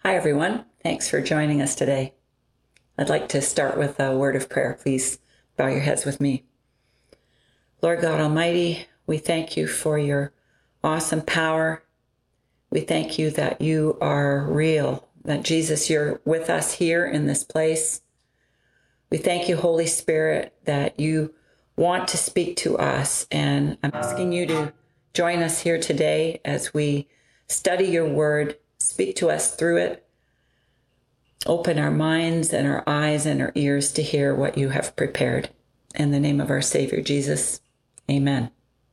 Hi, everyone. Thanks for joining us today. I'd like to start with a word of prayer. Please bow your heads with me. Lord God Almighty, we thank you for your awesome power. We thank you that you are real, that Jesus, you're with us here in this place. We thank you, Holy Spirit, that you want to speak to us. And I'm asking you to join us here today as we study your word, speak to us through it. Open our minds and our eyes and our ears to hear what you have prepared. In the name of our Savior, Jesus, amen.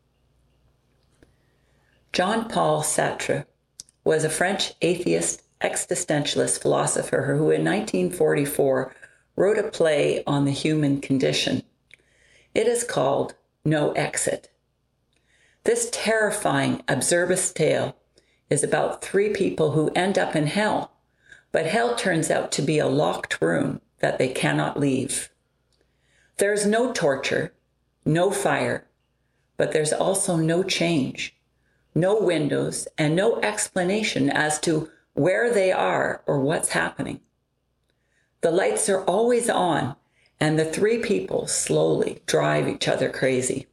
Jean-Paul Sartre was a French atheist existentialist philosopher who in 1944 wrote a play on the human condition. It is called No Exit. This terrifying, absurdist tale is about three people who end up in hell, but hell turns out to be a locked room that they cannot leave. There's no torture, no fire, but there's also no change, no windows, and no explanation as to where they are or what's happening. The lights are always on, and the three people slowly drive each other crazy.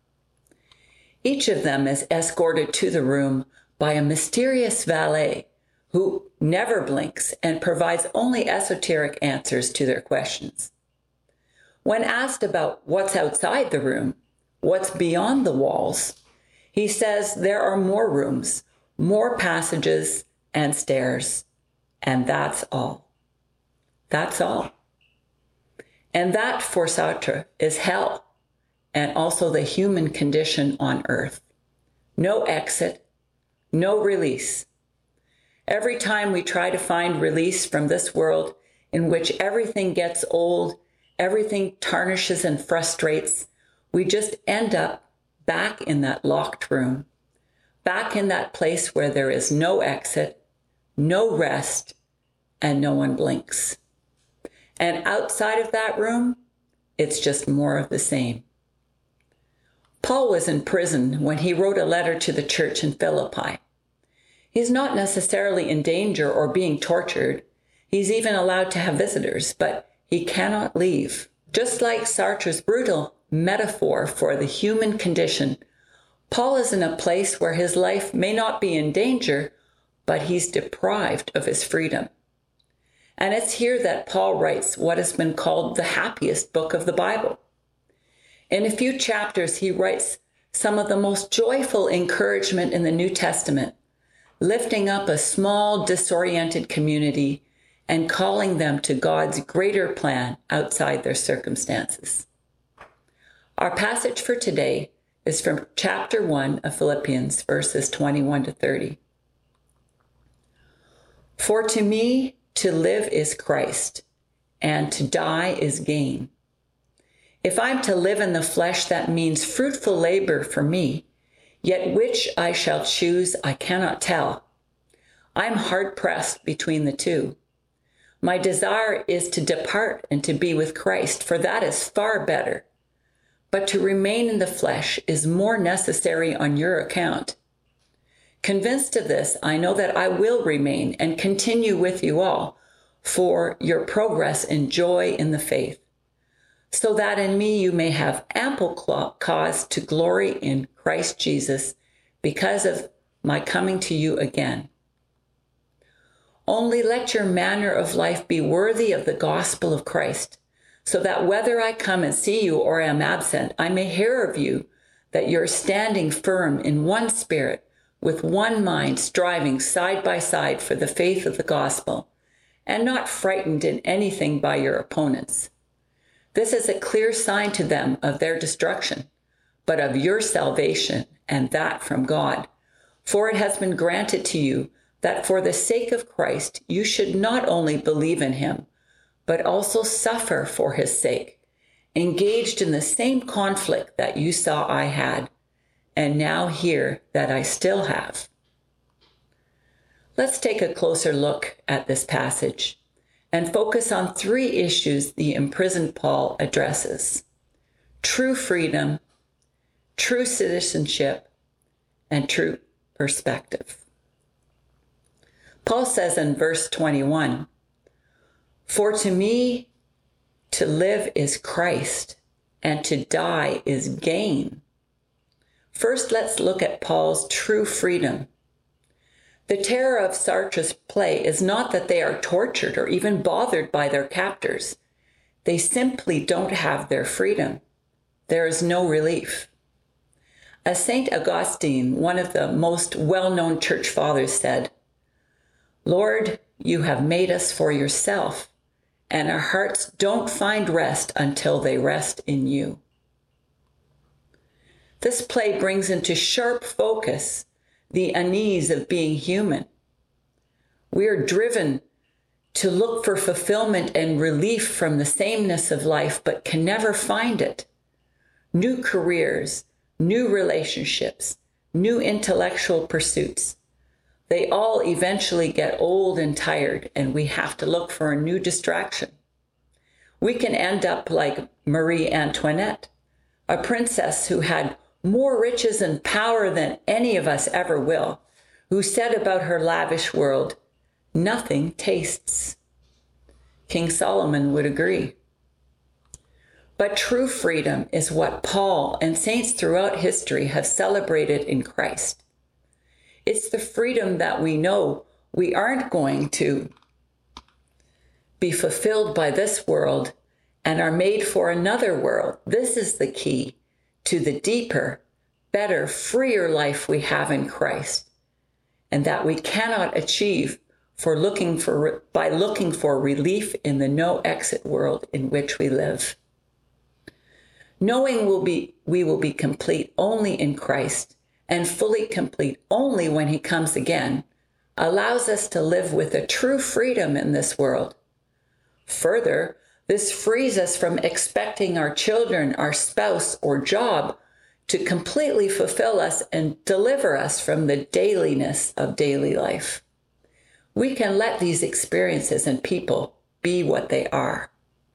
Each of them is escorted to the room by a mysterious valet who never blinks and provides only esoteric answers to their questions. When asked about what's outside the room, what's beyond the walls, he says there are more rooms, more passages and stairs, and that's all. That's all. And that, for Sartre, is hell, and also the human condition on earth. No exit, no release. Every time we try to find release from this world in which everything gets old, everything tarnishes and frustrates, we just end up back in that locked room, back in that place where there is no exit, no rest, and no one blinks. And outside of that room, it's just more of the same. Paul was in prison when he wrote a letter to the church in Philippi. He's not necessarily in danger or being tortured. He's even allowed to have visitors, but he cannot leave. Just like Sartre's brutal metaphor for the human condition, Paul is in a place where his life may not be in danger, but he's deprived of his freedom. And it's here that Paul writes what has been called the happiest book of the Bible. In a few chapters, he writes some of the most joyful encouragement in the New Testament, lifting up a small, disoriented community and calling them to God's greater plan outside their circumstances. Our passage for today is from chapter 1 of Philippians, verses 21 to 30. For to me, to live is Christ, and to die is gain. If I'm to live in the flesh, that means fruitful labor for me, yet which I shall choose I cannot tell. I'm hard-pressed between the two. My desire is to depart and to be with Christ, for that is far better. But to remain in the flesh is more necessary on your account. Convinced of this, I know that I will remain and continue with you all for your progress and joy in the faith, so that in me you may have ample cause to glory in Christ Jesus because of my coming to you again. Only let your manner of life be worthy of the gospel of Christ, so that whether I come and see you or am absent, I may hear of you that you're standing firm in one spirit, with one mind, striving side by side for the faith of the gospel, and not frightened in anything by your opponents. This is a clear sign to them of their destruction, but of your salvation, and that from God. For it has been granted to you that for the sake of Christ you should not only believe in him, but also suffer for his sake, engaged in the same conflict that you saw I had, and now hear that I still have. Let's take a closer look at this passage and focus on three issues the imprisoned Paul addresses: true freedom, true citizenship, and true perspective. Paul says in verse 21, "For to me to live is Christ, and to die is gain." First, let's look at Paul's true freedom. The terror of Sartre's play is not that they are tortured or even bothered by their captors. They simply don't have their freedom. There is no relief. As St. Augustine, one of the most well-known church fathers, said, "Lord, you have made us for yourself, and our hearts don't find rest until they rest in you." This play brings into sharp focus the unease of being human. We are driven to look for fulfillment and relief from the sameness of life, but can never find it. New careers, new relationships, new intellectual pursuits, they all eventually get old and tired, and we have to look for a new distraction. We can end up like Marie Antoinette, a princess who had more riches and power than any of us ever will, who said about her lavish world, "Nothing tastes." King Solomon would agree. But true freedom is what Paul and saints throughout history have celebrated in Christ. It's the freedom that we know we aren't going to be fulfilled by this world and are made for another world. This is the key to the deeper, better, freer life we have in Christ, and that we cannot achieve by looking for relief in the no-exit world in which we live. Knowing we will be complete only in Christ and fully complete only when he comes again allows us to live with a true freedom in this world. Further, this frees us from expecting our children, our spouse, or job to completely fulfill us and deliver us from the dailiness of daily life. We can let these experiences and people be what they are.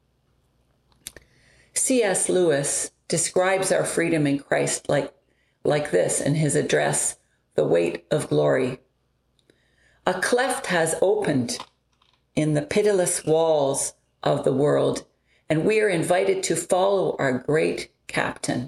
C.S. Lewis describes our freedom in Christ like this in his address, The Weight of Glory. "A cleft has opened in the pitiless walls of the world, and we are invited to follow our great captain.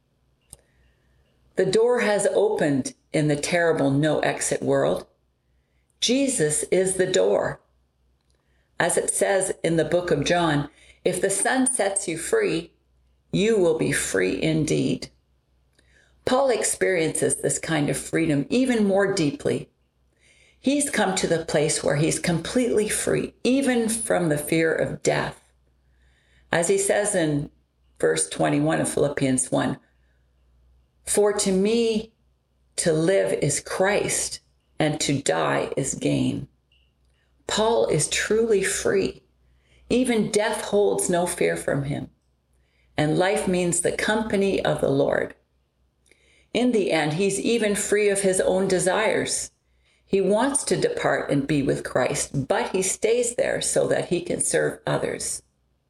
The door has opened in the terrible no-exit world. Jesus is the door. As it says in the book of John, if the Son sets you free, you will be free indeed." Paul experiences this kind of freedom even more deeply. He's come to the place where he's completely free, even from the fear of death. As he says in verse 21 of Philippians 1, "For to me to live is Christ, and to die is gain." Paul is truly free. Even death holds no fear from him, and life means the company of the Lord. In the end, he's even free of his own desires. He wants to depart and be with Christ, but he stays there so that he can serve others.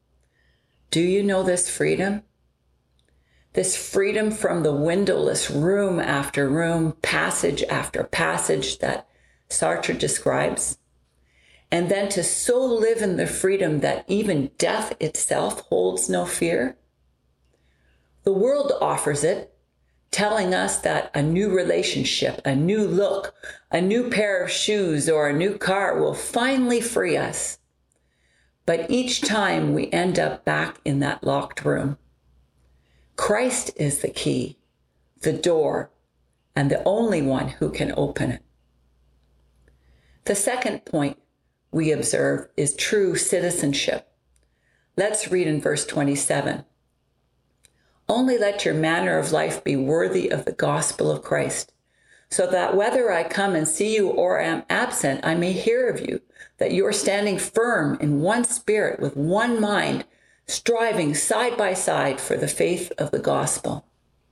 Do you know this freedom? This freedom from the windowless room after room, passage after passage that Sartre describes, and then to so live in the freedom that even death itself holds no fear? The world offers it, telling us that a new relationship, a new look, a new pair of shoes, or a new car will finally free us. But each time we end up back in that locked room. Christ is the key, the door, and the only one who can open it. The second point we observe is true citizenship. Let's read in verse 27. "Only let your manner of life be worthy of the gospel of Christ, so that whether I come and see you or am absent, I may hear of you, that you are standing firm in one spirit with one mind, striving side by side for the faith of the gospel."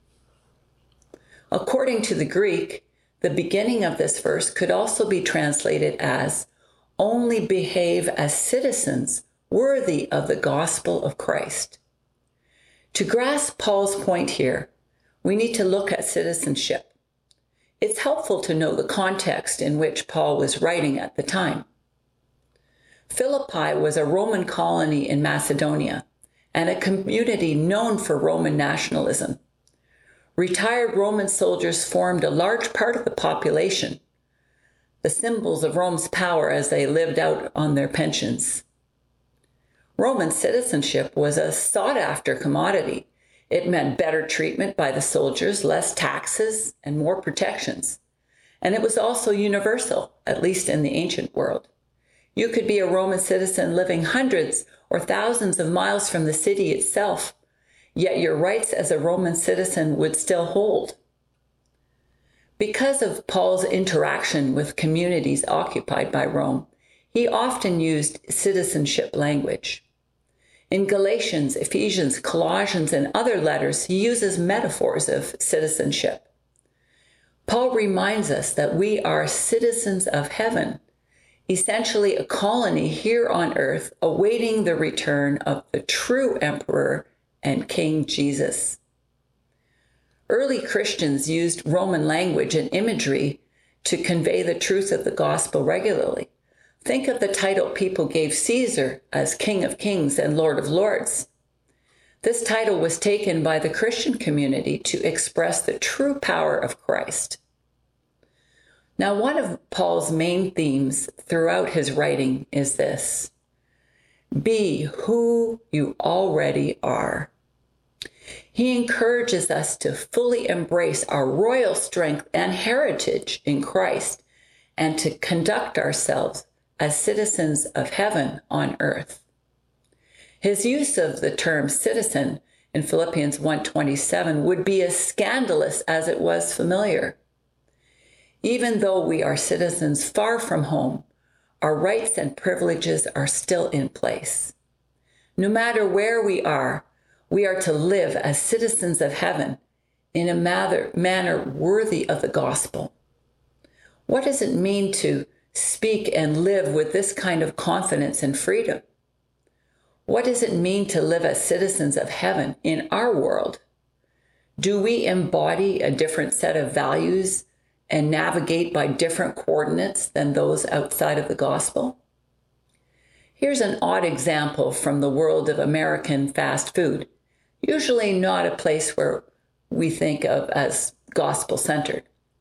According to the Greek, the beginning of this verse could also be translated as, "Only behave as citizens worthy of the gospel of Christ." To grasp Paul's point here, we need to look at citizenship. It's helpful to know the context in which Paul was writing at the time. Philippi was a Roman colony in Macedonia and a community known for Roman nationalism. Retired Roman soldiers formed a large part of the population, the symbols of Rome's power as they lived out on their pensions. Roman citizenship was a sought-after commodity. It meant better treatment by the soldiers, less taxes, and more protections. And it was also universal, at least in the ancient world. You could be a Roman citizen living hundreds or thousands of miles from the city itself, yet your rights as a Roman citizen would still hold. Because of Paul's interaction with communities occupied by Rome, he often used citizenship language. In Galatians, Ephesians, Colossians, and other letters, he uses metaphors of citizenship. Paul reminds us that we are citizens of heaven, essentially a colony here on earth awaiting the return of the true emperor and King Jesus. Early Christians used Roman language and imagery to convey the truth of the gospel regularly. Think of the title people gave Caesar as King of Kings and Lord of Lords. This title was taken by the Christian community to express the true power of Christ. Now, one of Paul's main themes throughout his writing is this: be who you already are. He encourages us to fully embrace our royal strength and heritage in Christ and to conduct ourselves as citizens of heaven on earth. His use of the term citizen in Philippians 1:27 would be as scandalous as it was familiar. Even though we are citizens far from home, our rights and privileges are still in place. No matter where we are to live as citizens of heaven in a manner worthy of the gospel. What does it mean to speak and live with this kind of confidence and freedom? What does it mean to live as citizens of heaven in our world? Do we embody a different set of values and navigate by different coordinates than those outside of the gospel? Here's an odd example from the world of American fast food, usually not a place where we think of as gospel-centered.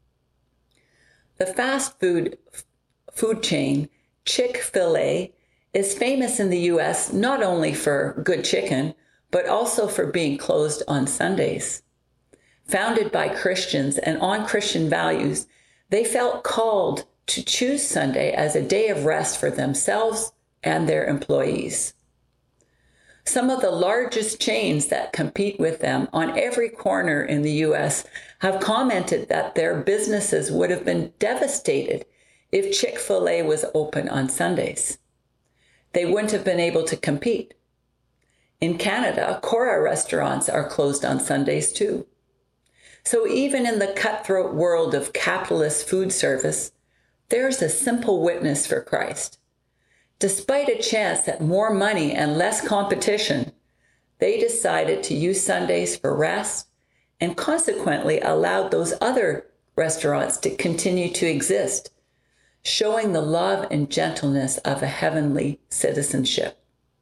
The fast food chain Chick-fil-A is famous in the U.S. not only for good chicken, but also for being closed on Sundays. Founded by Christians and on Christian values, they felt called to choose Sunday as a day of rest for themselves and their employees. Some of the largest chains that compete with them on every corner in the U.S. have commented that their businesses would have been devastated if Chick-fil-A was open on Sundays. They wouldn't have been able to compete. In Canada, Cora restaurants are closed on Sundays too. So even in the cutthroat world of capitalist food service, there's a simple witness for Christ. Despite a chance at more money and less competition, they decided to use Sundays for rest and consequently allowed those other restaurants to continue to exist, showing the love and gentleness of a heavenly citizenship.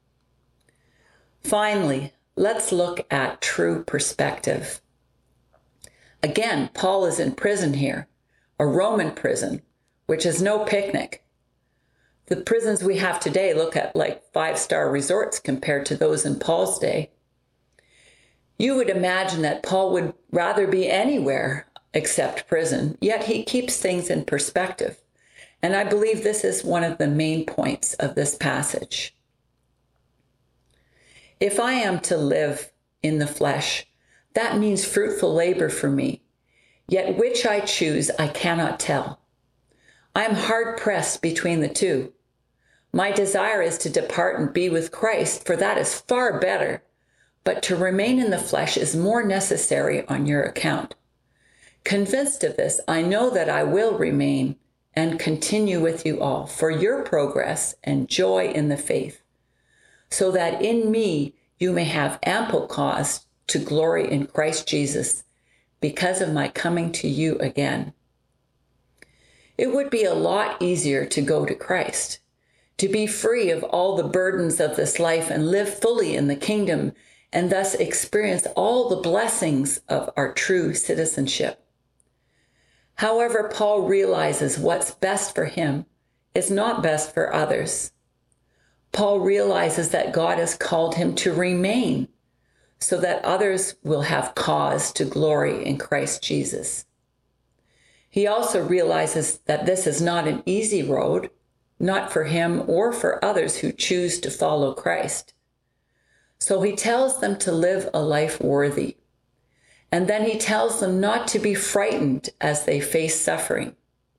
Finally, let's look at true perspective. Again, Paul is in prison here, a Roman prison, which is no picnic. The prisons we have today look at like 5-star resorts compared to those in Paul's day. You would imagine that Paul would rather be anywhere except prison, yet he keeps things in perspective. And I believe this is one of the main points of this passage. If I am to live in the flesh, that means fruitful labor for me, yet which I choose I cannot tell. I am hard-pressed between the two. My desire is to depart and be with Christ, for that is far better, but to remain in the flesh is more necessary on your account. Convinced of this, I know that I will remain and continue with you all for your progress and joy in the faith, so that in me you may have ample cause to glory in Christ Jesus because of my coming to you again. It would be a lot easier to go to Christ, to be free of all the burdens of this life and live fully in the kingdom, and thus experience all the blessings of our true citizenship. However, Paul realizes what's best for him is not best for others. Paul realizes that God has called him to remain so that others will have cause to glory in Christ Jesus. He also realizes that this is not an easy road, not for him or for others who choose to follow Christ. So he tells them to live a life worthy. And then he tells them not to be frightened as they face suffering.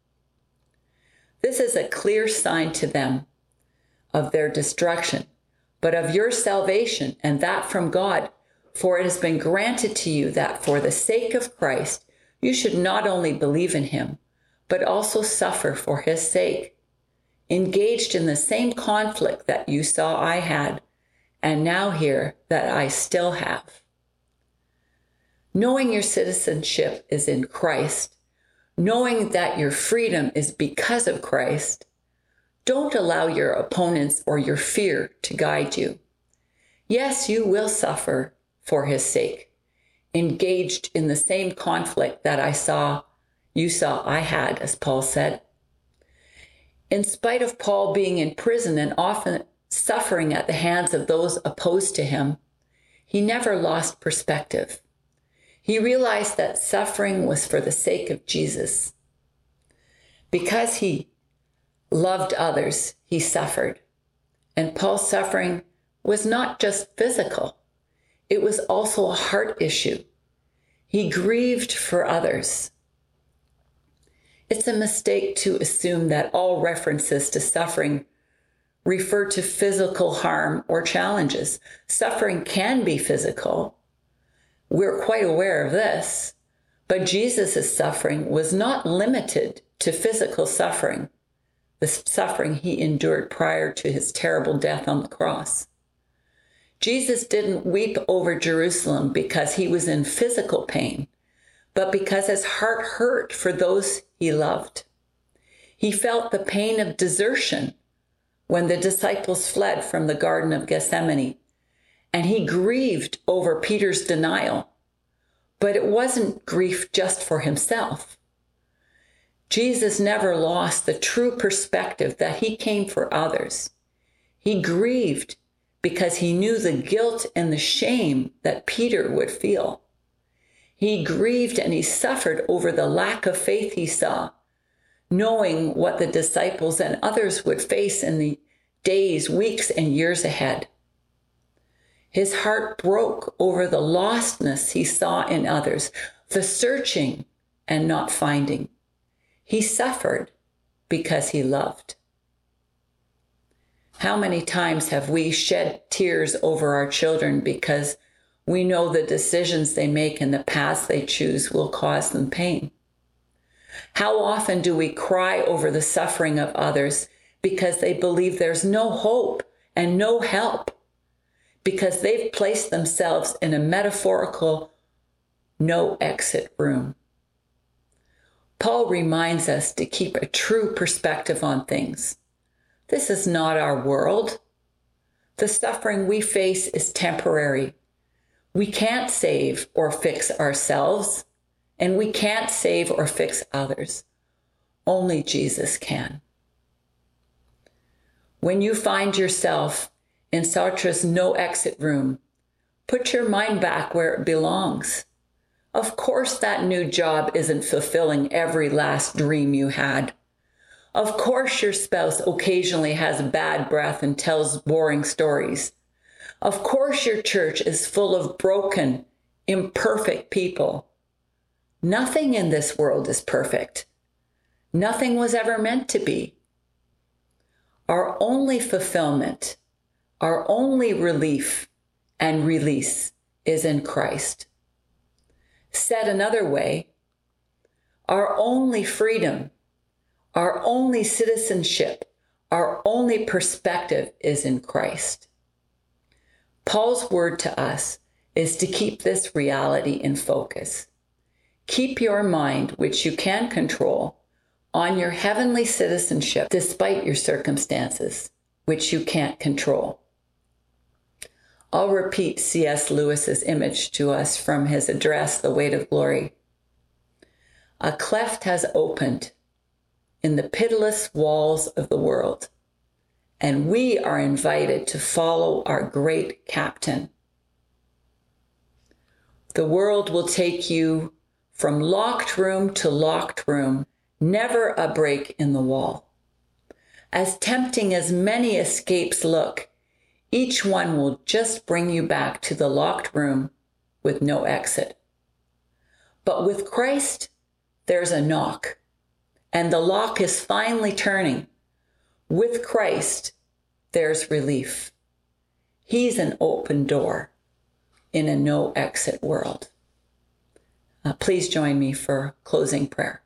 This is a clear sign to them of their destruction, but of your salvation, and that from God. For it has been granted to you that for the sake of Christ, you should not only believe in him, but also suffer for his sake, engaged in the same conflict that you saw I had, and now hear that I still have. Knowing your citizenship is in Christ, knowing that your freedom is because of Christ, don't allow your opponents or your fear to guide you. Yes, you will suffer for his sake, engaged in the same conflict that you saw I had, as Paul said. In spite of Paul being in prison and often suffering at the hands of those opposed to him, he never lost perspective. He realized that suffering was for the sake of Jesus. Because he loved others, he suffered. And Paul's suffering was not just physical. It was also a heart issue. He grieved for others. It's a mistake to assume that all references to suffering refer to physical harm or challenges. Suffering can be physical. We're quite aware of this. But Jesus' suffering was not limited to physical suffering, the suffering he endured prior to his terrible death on the cross. Jesus didn't weep over Jerusalem because he was in physical pain, but because his heart hurt for those he loved. He felt the pain of desertion when the disciples fled from the Garden of Gethsemane, and he grieved over Peter's denial. But it wasn't grief just for himself. Jesus never lost the true perspective that he came for others. He grieved because he knew the guilt and the shame that Peter would feel. He grieved and he suffered over the lack of faith he saw, knowing what the disciples and others would face in the days, weeks, and years ahead. His heart broke over the lostness he saw in others, the searching and not finding. He suffered because he loved. How many times have we shed tears over our children because we know the decisions they make and the paths they choose will cause them pain? How often do we cry over the suffering of others because they believe there's no hope and no help, because they've placed themselves in a metaphorical no exit room? Paul reminds us to keep a true perspective on things. This is not our world. The suffering we face is temporary. We can't save or fix ourselves, and we can't save or fix others. Only Jesus can. When you find yourself in Sartre's no exit room, put your mind back where it belongs. Of course, that new job isn't fulfilling every last dream you had. Of course, your spouse occasionally has bad breath and tells boring stories. Of course, your church is full of broken, imperfect people. Nothing in this world is perfect. Nothing was ever meant to be. Our only fulfillment, our only relief and release is in Christ. Said another way, our only freedom, our only citizenship, our only perspective is in Christ. Paul's word to us is to keep this reality in focus. Keep your mind, which you can control, on your heavenly citizenship despite your circumstances, which you can't control. I'll repeat C.S. Lewis's image to us from his address, The Weight of Glory. A cleft has opened in the pitiless walls of the world, and we are invited to follow our great captain. The world will take you from locked room to locked room, never a break in the wall. As tempting as many escapes look, each one will just bring you back to the locked room with no exit. But with Christ, there's a knock, and the lock is finally turning. With Christ, there's relief. He's an open door in a no-exit world. Please join me for closing prayer.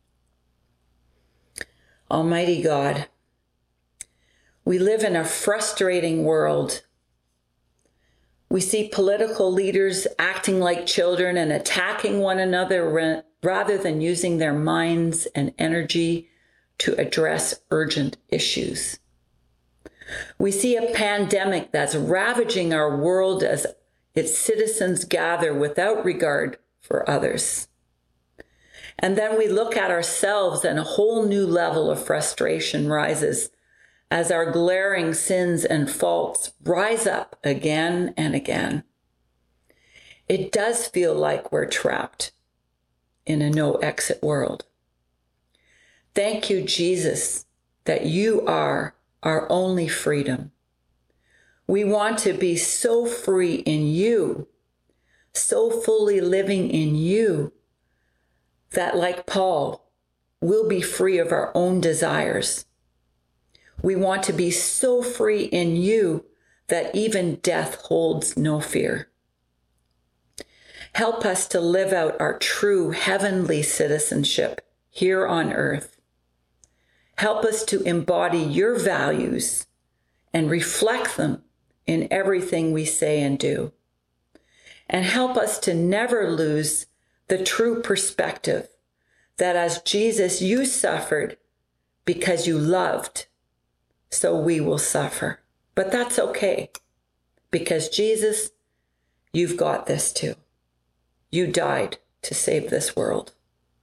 Almighty God, we live in a frustrating world. We see political leaders acting like children and attacking one another rather than using their minds and energy to address urgent issues. We see a pandemic that's ravaging our world as its citizens gather without regard for others. And then we look at ourselves and a whole new level of frustration rises as our glaring sins and faults rise up again and again. It does feel like we're trapped in a no-exit world. Thank you, Jesus, that you are our only freedom. We want to be so free in you, so fully living in you, that like Paul, we'll be free of our own desires. We want to be so free in you that even death holds no fear. Help us to live out our true heavenly citizenship here on earth. Help us to embody your values and reflect them in everything we say and do. And help us to never lose the true perspective that as Jesus, you suffered because you loved, so we will suffer. But that's okay, because Jesus, you've got this too. You died to save this world.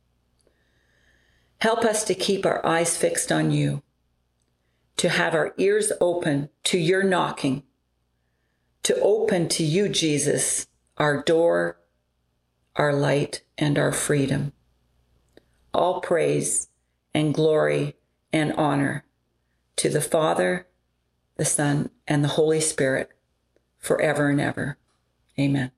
Help us to keep our eyes fixed on you, to have our ears open to your knocking, to open to you, Jesus, our door, our light, and our freedom. All praise and glory and honor to the Father, the Son, and the Holy Spirit, forever and ever. Amen.